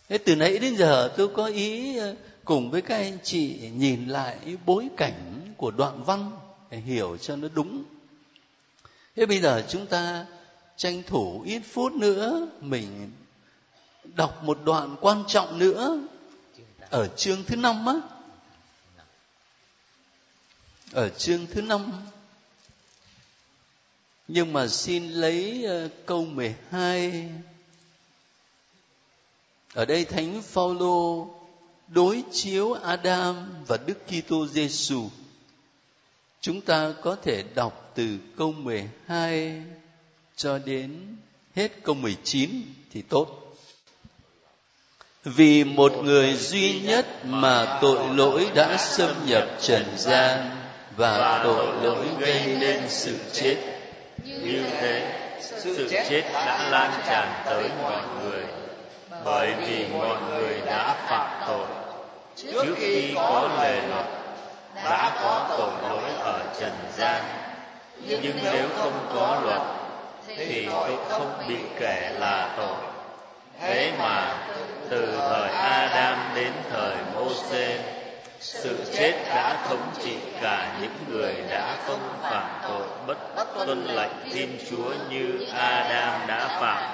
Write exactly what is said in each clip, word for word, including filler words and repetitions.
Thế từ nãy đến giờ tôi có ý cùng với các anh chị nhìn lại bối cảnh của đoạn văn để hiểu cho nó đúng. Thế bây giờ chúng ta tranh thủ ít phút nữa mình đọc một đoạn quan trọng nữa ở chương thứ năm á. Ở chương thứ năm. Nhưng mà xin lấy câu mười hai. Ở đây Thánh Phaolô đối chiếu Adam và Đức Kitô Giêsu. Chúng ta có thể đọc từ câu mười hai cho đến hết câu mười chín thì tốt. Vì một người duy nhất mà tội lỗi đã xâm nhập trần gian và tội lỗi gây nên sự chết. Như thế, sự chết đã lan tràn tới mọi người, bởi vì mọi người đã phạm tội. Trước khi có lề luật, đã có tội lỗi ở trần gian. Nhưng nếu không có luật, thì tội không bị kể là tội. Thế mà từ thời Adam đến thời Mô-sê, sự chết đã thống trị cả những người đã không phạm tội bất tuân lệnh Thiên Chúa như Adam đã phạm.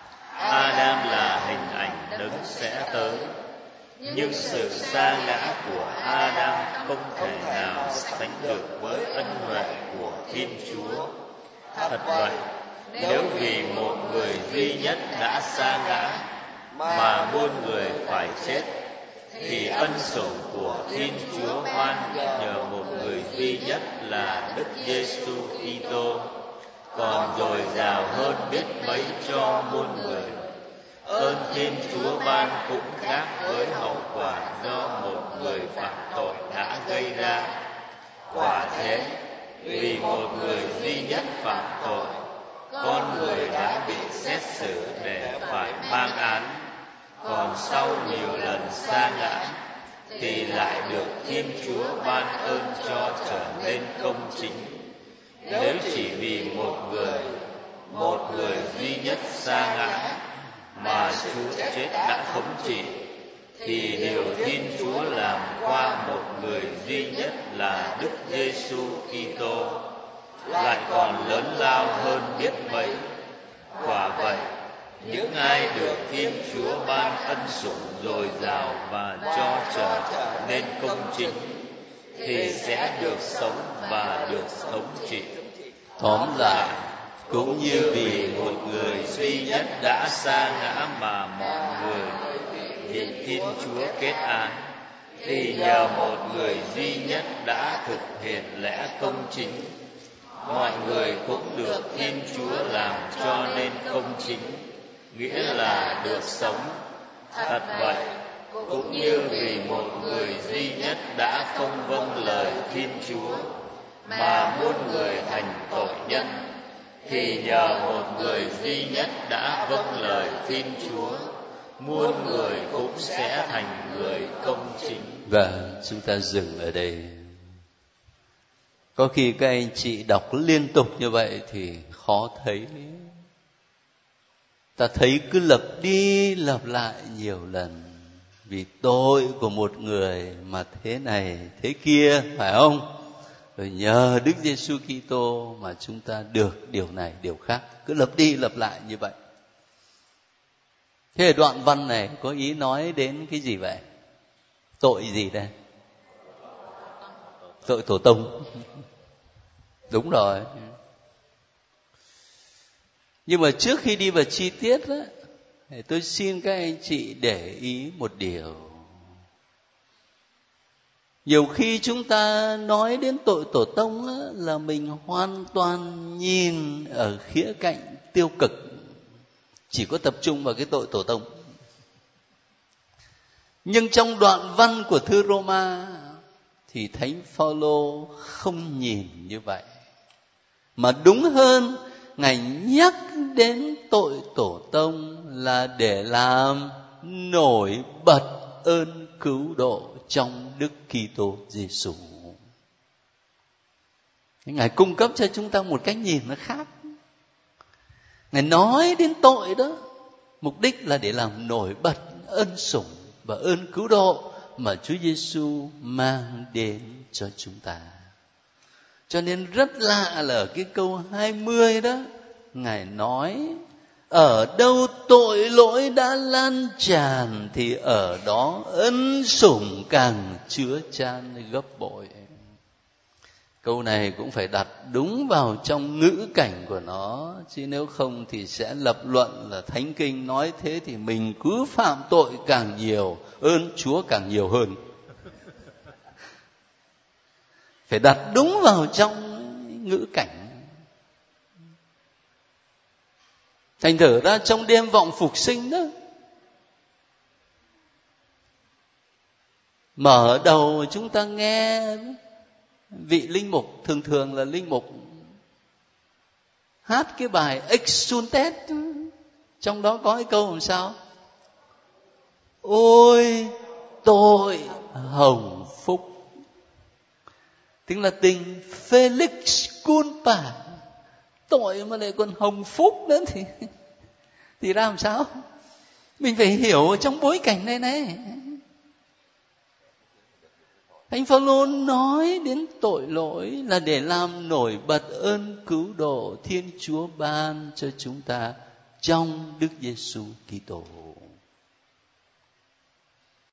Adam là hình ảnh đấng sẽ tới, nhưng sự sa ngã của Adam không thể nào sánh được với ân huệ của Thiên Chúa. Thật vậy, nếu vì một người duy nhất đã sa ngã mà muôn người phải chết, thì ân sủng của Thiên Chúa ban nhờ một người duy nhất là Đức Giêsu Kitô còn dồi dào hơn biết mấy cho muôn người. Ơn Thiên Chúa ban cũng khác với hậu quả do một người phạm tội đã gây ra. Quả thế, vì một người duy nhất phạm tội, con người đã bị xét xử để phải mang án. Còn sau nhiều lần sa ngã, thì lại được Thiên Chúa ban ơn cho trở nên công chính. Nếu chỉ vì một người, một người duy nhất sa ngã, mà Chúa chết đã thống trị, thì điều Thiên Chúa làm qua một người duy nhất là Đức Giêsu Kitô lại còn lớn lao hơn biết mấy. Quả vậy, những ai được Thiên Chúa ban ân sủng dồi dào và cho trở nên công chính, thì sẽ được sống và được thống trị. Tóm lại, cũng như vì một người duy nhất đã sa ngã mà mọi người bị Thiên Chúa kết án, thì nhờ một người duy nhất đã thực hiện lẽ công chính, mọi người cũng được Thiên Chúa làm cho nên công chính, nghĩa là được sống. Thật vậy, cũng như vì một người duy nhất đã không vâng lời Thiên Chúa mà muôn người thành tội nhân, thì nhờ một người duy nhất đã vâng lời Thiên Chúa, muôn người cũng sẽ thành người công chính. Và chúng ta dừng ở đây. Có khi các anh chị đọc liên tục như vậy thì khó thấy. Ta thấy cứ lặp đi lặp lại nhiều lần. Vì tội của một người mà thế này thế kia, phải không? Rồi nhờ Đức Giêsu Kitô mà chúng ta được điều này điều khác, cứ lặp đi lặp lại như vậy. Thế đoạn văn này có ý nói đến cái gì vậy? Tội gì đây? Tội tổ tông. Đúng rồi. Nhưng mà trước khi đi vào chi tiết đó, tôi xin các anh chị để ý một điều. Nhiều khi chúng ta nói đến tội tổ tông á, là mình hoàn toàn nhìn ở khía cạnh tiêu cực, chỉ có tập trung vào cái tội tổ tông. Nhưng trong đoạn văn của thư Roma thì Thánh Phaolô không nhìn như vậy, mà đúng hơn, Ngài nhắc đến tội tổ tông là để làm nổi bật ơn cứu độ trong Đức Kitô Giêsu. Ngài cung cấp cho chúng ta một cách nhìn nó khác. Ngài nói đến tội đó, mục đích là để làm nổi bật ân sủng và ơn cứu độ mà Chúa Giêsu mang đến cho chúng ta. Cho nên rất lạ là ở cái câu hai mươi đó, Ngài nói ở đâu tội lỗi đã lan tràn thì ở đó ân sủng càng chứa chan gấp bội. Câu này cũng phải đặt đúng vào trong ngữ cảnh của nó, chứ nếu không thì sẽ lập luận là Thánh Kinh nói thế thì mình cứ phạm tội càng nhiều, ơn Chúa càng nhiều hơn. Phải đặt đúng vào trong ngữ cảnh. Thành thử ra trong đêm vọng phục sinh đó, mở đầu chúng ta nghe vị linh mục, thường thường là linh mục hát cái bài Exsultet, trong đó có cái câu làm sao? Ôi tội hồng phúc. Tiếng Latin Felix culpa. Tội mà lại còn hồng phúc nữa thì thì ra làm sao? Mình phải hiểu trong bối cảnh này này. Thánh Phaolô nói đến tội lỗi là để làm nổi bật ơn cứu độ Thiên Chúa ban cho chúng ta trong Đức Giêsu Kitô.